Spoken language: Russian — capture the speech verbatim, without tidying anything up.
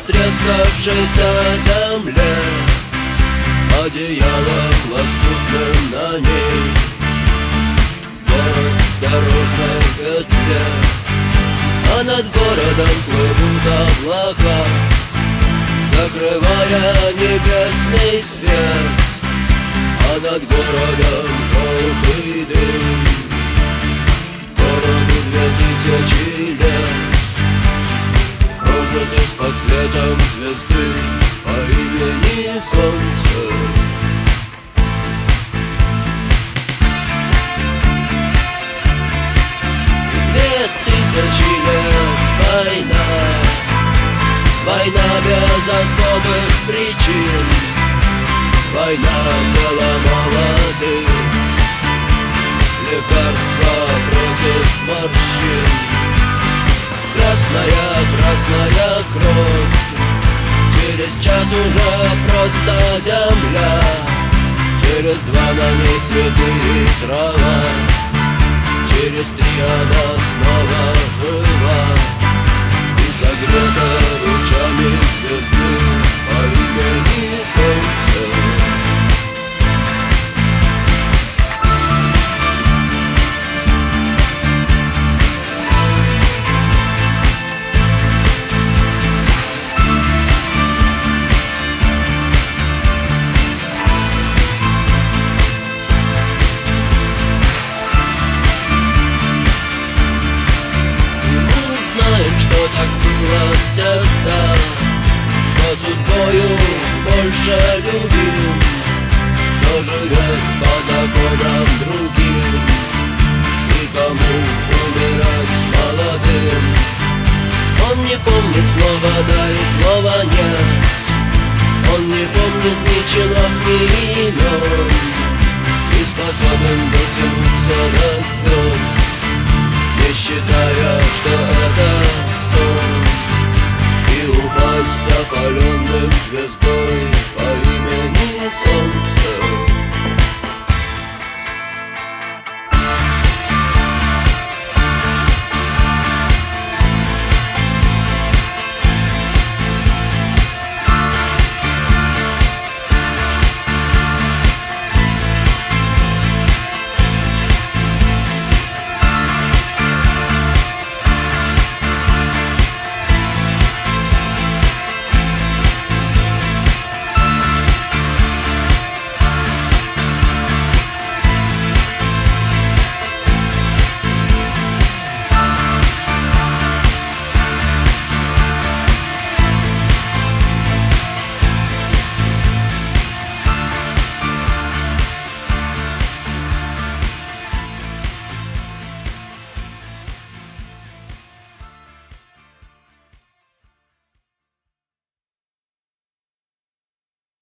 потрескавшейся земле, одеялом лоскутным на ней. Город в дорожной петле, а над городом плывут облака, закрывая небесный свет, а над городом желтый дым. Городу две тысячи лет, прожитых под светом звезды по имени Солнце. И две тысячи лет война, война без особых причин, война дело молодых, лекарства против морщин. Красная, красная кровь, через час уже просто земля, через два на ней цветы и трава, через три она снова жива и согрета лучами звезды по имени Солнце. Всегда, что судьбою больше любим, кто живет по законам другим, и кому умирать молодым. Он не помнит слова да и слова нет, он не помнит ни чинов, ни имен, и способен дотянуться до звезд, не считая, что это сон, упасть опаленным звездой.